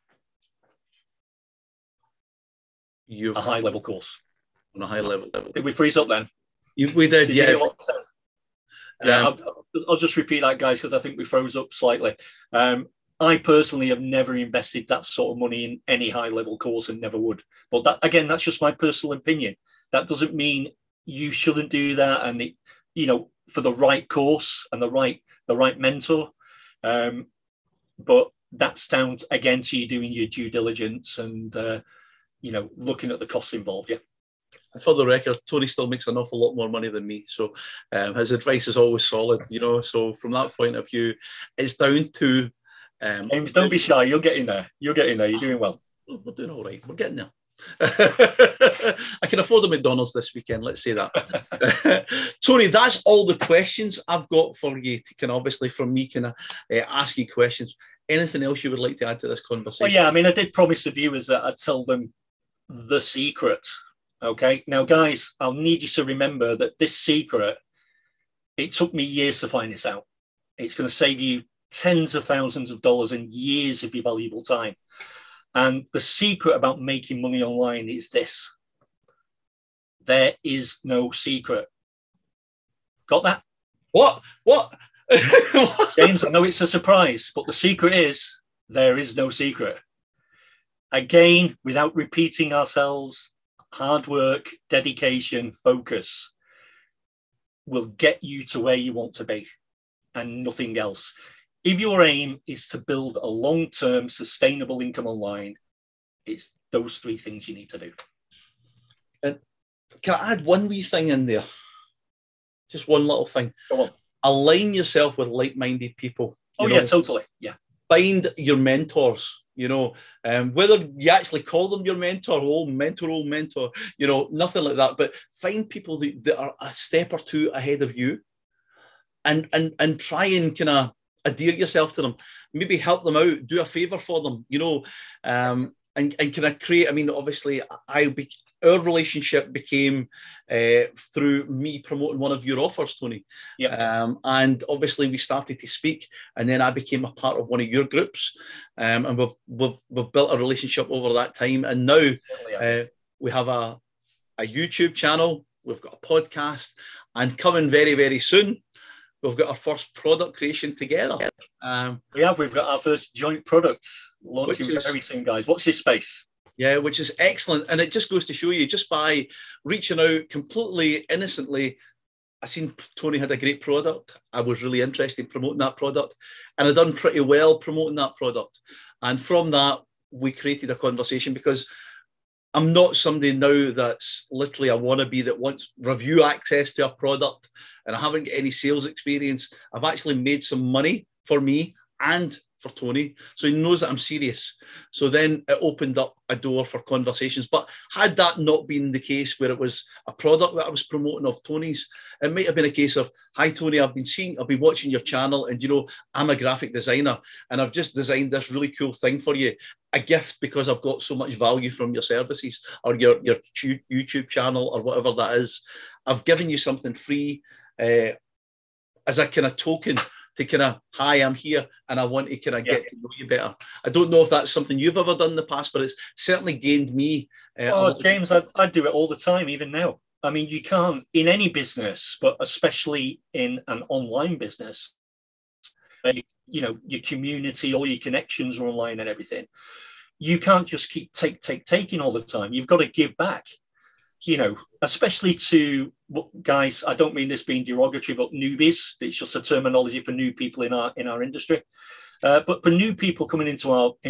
a high-level course. On a high level. Did we freeze up then? We did, yeah. I'll just repeat that, guys, because I think we froze up slightly. I personally have never invested that sort of money in any high-level course and never would. But that, again, that's just my personal opinion. That doesn't mean you shouldn't do that, and for the right course and the right mentor. But that's down again to you doing your due diligence and looking at the costs involved. Yeah. And for the record, Tony still makes an awful lot more money than me. So his advice is always solid, So from that point of view, it's down to... James, don't be shy. You're getting there. You're doing well. We're doing all right. We're getting there. I can afford a McDonald's this weekend, let's say that. Tony, that's all the questions I've got for you obviously from me ask you questions. Anything else you would like to add to this conversation? Well, yeah, I mean, I did promise the viewers that I'd tell them the secret. Okay, now guys, I'll need you to remember that this secret, it took me years to find this out. It's going to save you tens of thousands of dollars and years of your valuable time. And the secret about making money online is this: there is no secret. Got that? What? James, I know it's a surprise, but the secret is there is no secret. Again, without repeating ourselves, hard work, dedication, focus will get you to where you want to be and nothing else. If your aim is to build a long-term sustainable income online, it's those three things you need to do. And can I add one wee thing in there? Just one little thing. Come on. Align yourself with like-minded people. Yeah, totally. Yeah. Find your mentors, whether you actually call them your mentor, old mentor, nothing like that. But find people that are a step or two ahead of you and try and kind of adhere yourself to them. Maybe help them out, do a favor for them, and kind of create. I mean, obviously, our relationship became through me promoting one of your offers, Tony. Yeah. And obviously we started to speak, and then I became a part of one of your groups, and we've built a relationship over that time. And now we have a YouTube channel, we've got a podcast, and coming very, very soon, we've got our first product creation together. We've got our first joint product launching very soon, guys. Watch this space. Yeah, which is excellent. And it just goes to show you, just by reaching out completely innocently, I seen Tony had a great product. I was really interested in promoting that product, and I've done pretty well promoting that product. And from that, we created a conversation, because I'm not somebody now that's literally a wannabe that wants review access to a product. and I haven't got any sales experience, I've actually made some money for me and for Tony. So he knows that I'm serious. So then it opened up a door for conversations. But had that not been the case, where it was a product that I was promoting of Tony's, it might have been a case of, hi, Tony, I've been watching your channel, and, you know, I'm a graphic designer and I've just designed this really cool thing for you. A gift, because I've got so much value from your services or your YouTube channel or whatever that is. I've given you something free as a kind of token to kind of, hi, I'm here and I want to kind of get to know you better. I don't know if that's something you've ever done in the past, but it's certainly gained me. James, I do it all the time, even now. I mean, you can't, in any business, but especially in an online business, you know, your community, all your connections are online and everything. You can't just keep taking all the time. You've got to give back, you know, especially to guys. I don't mean this being derogatory, but newbies. It's just a terminology for new people in our industry. But for new people coming into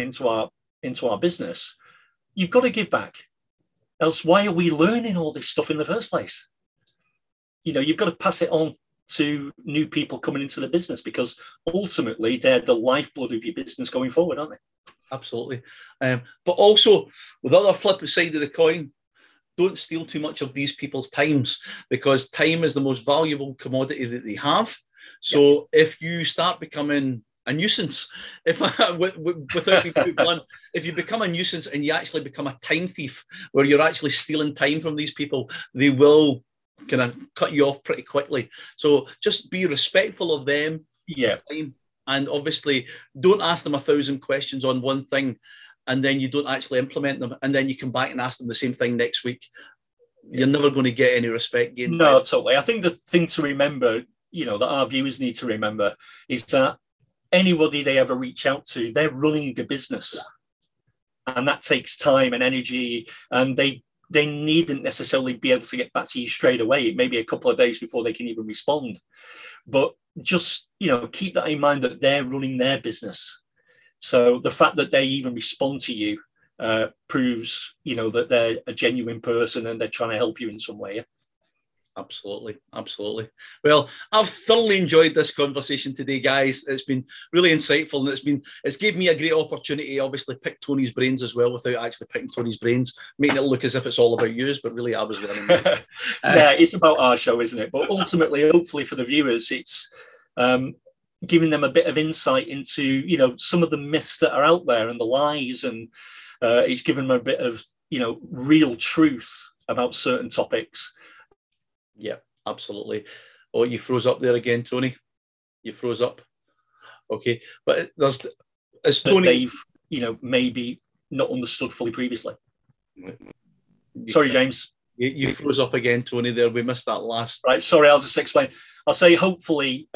our business, you've got to give back. Else, why are we learning all this stuff in the first place? You know, you've got to pass it on to new people coming into the business, because ultimately they're the lifeblood of your business going forward, aren't they? Absolutely. But also, with the other flip side of the coin, don't steal too much of these people's times, because time is the most valuable commodity that they have. So if you start becoming a nuisance, without being too blunt, if you become a nuisance and you actually become a time thief, where you're actually stealing time from these people, they will kind of cut you off pretty quickly. So just be respectful of them. Yeah. And obviously don't ask them 1,000 questions on one thing and then you don't actually implement them, and then you come back and ask them the same thing next week. You're never going to get any respect gained. No, totally. I think the thing to remember, you know, that our viewers need to remember, is that anybody they ever reach out to, they're running a business. And that takes time and energy, and they needn't necessarily be able to get back to you straight away. It may be a couple of days before they can even respond. But just, you know, keep that in mind, that they're running their business. So the fact that they even respond to you proves, you know, that they're a genuine person and they're trying to help you in some way. Yeah? Absolutely. Absolutely. Well, I've thoroughly enjoyed this conversation today, guys. It's been really insightful, and it's gave me a great opportunity to obviously pick Tony's brains as well, without actually picking Tony's brains, making it look as if it's all about yours, but really I was learning this. Yeah, it's about our show, isn't it? But ultimately, hopefully for the viewers, it's giving them a bit of insight into, you know, some of the myths that are out there and the lies, and it's given them a bit of, you know, real truth about certain topics. Yeah, absolutely. Oh, you froze up there again, Tony. You froze up. Okay, but it's Tony. They've, you know, maybe not understood fully previously. Sorry, James. You froze up again, Tony. There, we missed that last. Right. Sorry, I'll just explain. I'll say hopefully.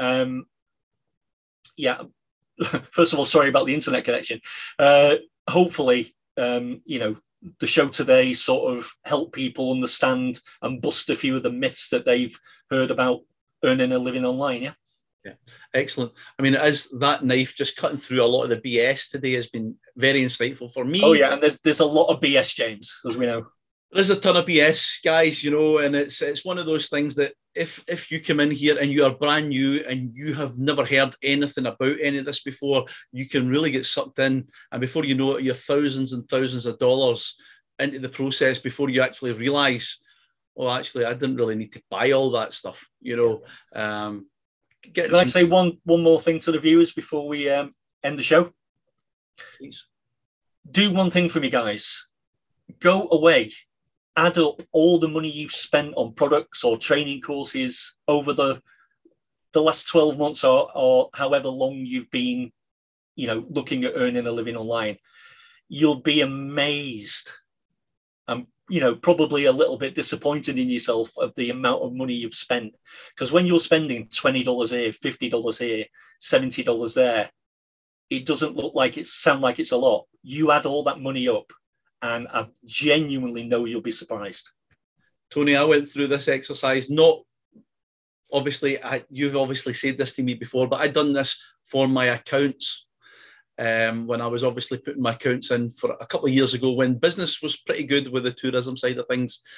Yeah. First of all, sorry about the internet connection. Hopefully, you know, the show today sort of help people understand and bust a few of the myths that they've heard about earning a living online. Yeah. Yeah, excellent. I mean, as that knife just cutting through a lot of the BS today has been very insightful for me. Oh yeah, and there's a lot of BS, James, as we know. There's a ton of BS, guys, you know, and it's one of those things that if you come in here and you are brand new and you have never heard anything about any of this before, you can really get sucked in. And before you know it, you're thousands and thousands of dollars into the process before you actually realize, well, actually, I didn't really need to buy all that stuff, you know. Can I say one more thing to the viewers before we end the show? Please. Do one thing for me, guys. Go away. Add up all the money you've spent on products or training courses over the last 12 months or however long you've been, you know, looking at earning a living online. You'll be amazed and, you know, probably a little bit disappointed in yourself of the amount of money you've spent. Because when you're spending $20 here, $50 here, $70 there, it doesn't sound like it's a lot. You add all that money up, and I genuinely know you'll be surprised. Tony, I went through this exercise, not obviously, you've obviously said this to me before, but I'd done this for my accounts when I was obviously putting my accounts in for a couple of years ago when business was pretty good with the tourism side of things.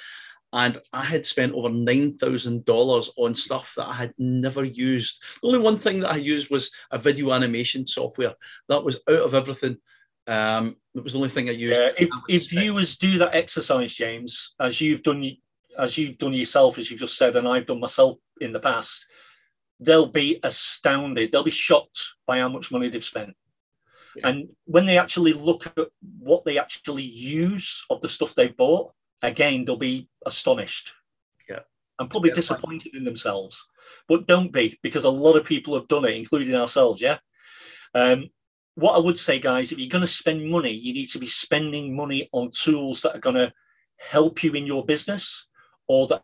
and I had spent over $9,000 on stuff that I had never used. The only one thing that I used was a video animation software. That was out of everything. It was the only thing I used. Yeah, if viewers do that exercise, James, as you've done yourself, as you've just said, and I've done myself in the past, they'll be astounded. They'll be shocked by how much money they've spent. Yeah. And when they actually look at what they actually use of the stuff they bought, again, they'll be astonished. Yeah. And probably disappointed in themselves. But don't be, because a lot of people have done it, including ourselves, yeah? What I would say, guys, if you're going to spend money, you need to be spending money on tools that are going to help you in your business, or that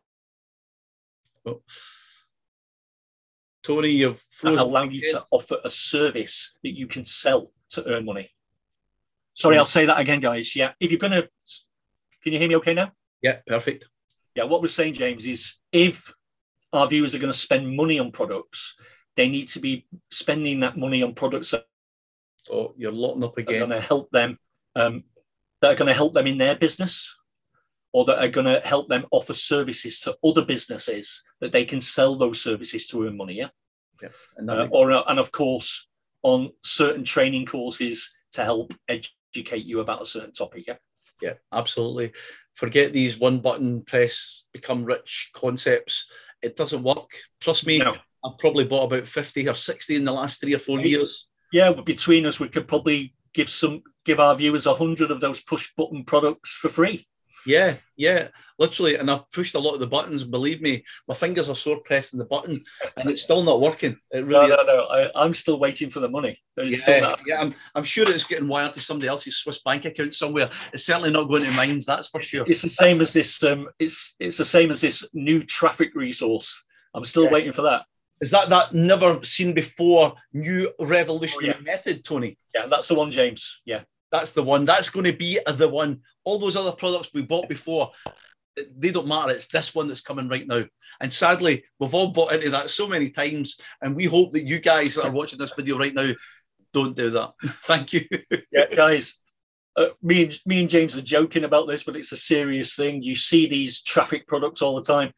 Tony, you've allow you to offer a service that you can sell to earn money. Sorry, I'll say that again, guys. Yeah, if you're going to, can you hear me okay now? Yeah, perfect. Yeah, what we're saying, James, is if our viewers are going to spend money on products, they need to be spending that money on products that you're locking up again. Are going to help them, that are going to help them in their business, or that are going to help them offer services to other businesses that they can sell those services to earn money. Yeah. Yeah. And of course, on certain training courses to help educate you about a certain topic. Yeah. Yeah, absolutely. Forget these one button press, become rich concepts. It doesn't work. Trust me. No. I've probably bought about 50 or 60 in the last 3 or 4 years. Yeah, but between us, we could probably give our viewers 100 of those push button products for free. Yeah, literally. And I've pushed a lot of the buttons. Believe me, my fingers are sore pressing the button, and it's still not working. It really no. I'm still waiting for the money. I'm sure it's getting wired to somebody else's Swiss bank account somewhere. It's certainly not going to mine. That's for sure. It's the same as this. It's the same as this new traffic resource. I'm still waiting for that. Is that never seen before new revolutionary method, Tony? Yeah, that's the one, James. Yeah. That's the one. That's going to be the one. All those other products we bought before, they don't matter. It's this one that's coming right now. And sadly, we've all bought into that so many times. And we hope that you guys that are watching this video right now don't do that. Thank you. Yeah, guys. Me and James are joking about this, but it's a serious thing. You see these traffic products all the time.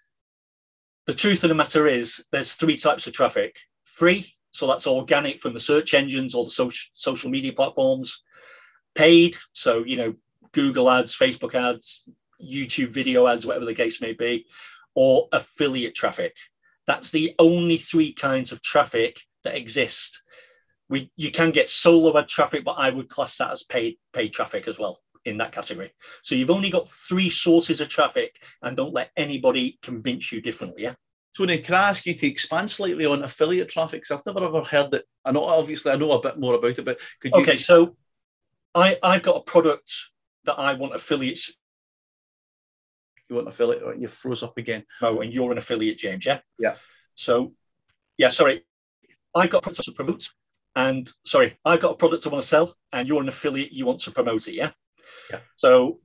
The truth of the matter is there's 3 types of traffic. Free, so that's organic from the search engines or the social media platforms. Paid, so, Google ads, Facebook ads, YouTube video ads, whatever the case may be, or affiliate traffic. That's the only 3 kinds of traffic that exist. You can get solo ad traffic, but I would class that as paid traffic as well in that category. So you've only got 3 sources of traffic, and don't let anybody convince you differently. Yeah. Tony, can I ask you to expand slightly on affiliate traffic? Because I've never ever heard that. I know a bit more about it, but could you? Okay, so I've got a product that I want affiliates. You want an affiliate, right? You froze up again. Oh, and you're an affiliate, James, yeah? Yeah. So, sorry. I've got a product to promote, and I've got a product I want to sell, and you're an affiliate, you want to promote it, yeah? Yeah. So,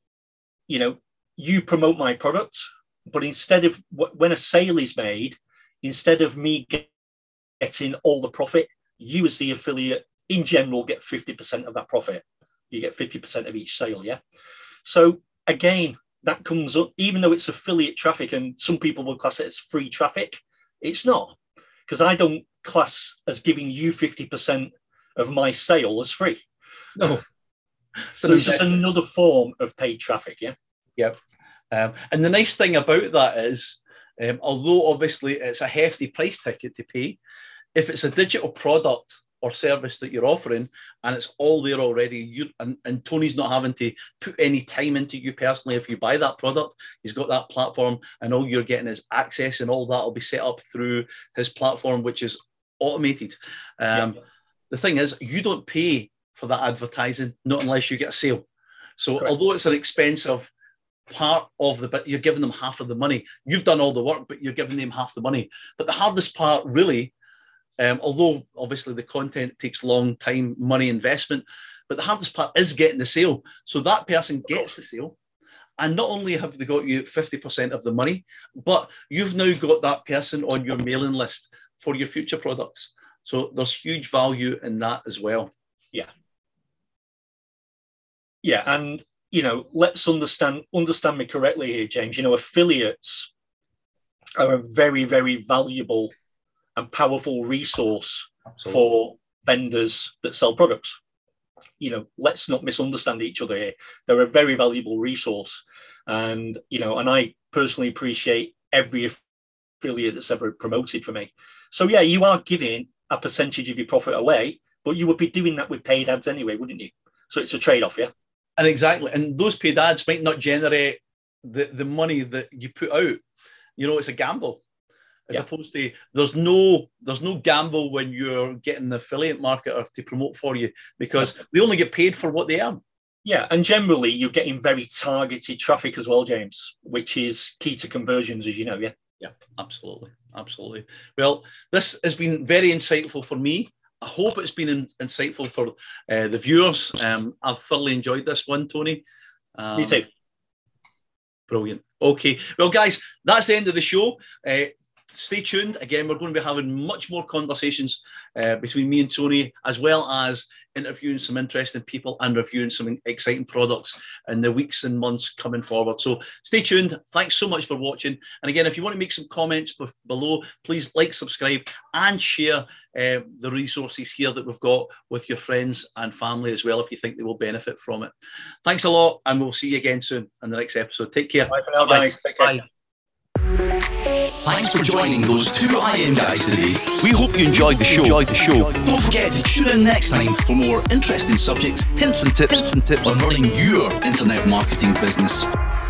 you promote my product, but instead of, when a sale is made, instead of me getting all the profit, you as the affiliate, in general, get 50% of that profit. You get 50% of each sale, yeah? So, again, that comes up, even though it's affiliate traffic, and some people will class it as free traffic, it's not, because I don't class as giving you 50% of my sale as free. No. So it's just another form of paid traffic, yeah? Yep. And the nice thing about that is, although obviously it's a hefty price ticket to pay, if it's a digital product or service that you're offering and it's all there already, and Tony's not having to put any time into you personally. If you buy that product, he's got that platform, and all you're getting is access, and all that will be set up through his platform, which is automated. The thing is, you don't pay for that advertising, not unless you get a sale. So correct. Although it's an expensive part of but you're giving them half of the money. You've done all the work, but you're giving them half the money. But the hardest part really, although obviously the content takes long time, money, investment, but the hardest part is getting the sale. So that person gets the sale, and not only have they got you 50% of the money, but you've now got that person on your mailing list for your future products. So there's huge value in that as well. Yeah. Yeah, and let's understand me correctly here, James. Affiliates are a very, very valuable and powerful resource for vendors that sell products. Let's not misunderstand each other here. They're a very valuable resource. And, and I personally appreciate every affiliate that's ever promoted for me. So, yeah, you are giving a percentage of your profit away, but you would be doing that with paid ads anyway, wouldn't you? So it's a trade-off, yeah? And exactly. And those paid ads might not generate the money that you put out. It's a gamble. As opposed to there's no gamble when you're getting an affiliate marketer to promote for you, because they only get paid for what they earn. Yeah, and generally you're getting very targeted traffic as well, James, which is key to conversions, as you know, yeah? Yeah, absolutely. Absolutely. Well, this has been very insightful for me. I hope it's been insightful for the viewers. I've thoroughly enjoyed this one, Tony. Me too. Brilliant. Okay. Well, guys, that's the end of the show. Stay tuned. Again, we're going to be having much more conversations between me and Tony, as well as interviewing some interesting people and reviewing some exciting products in the weeks and months coming forward. So stay tuned. Thanks so much for watching. And again, if you want to make some comments below, please like, subscribe, and share the resources here that we've got with your friends and family as well, if you think they will benefit from it. Thanks a lot, and we'll see you again soon in the next episode. Take care. Bye for now, guys. Take care. Bye. Thanks for joining those two IM guys today. We hope you enjoyed the show. Don't forget to tune in next time for more interesting subjects, hints and tips on running your internet marketing business.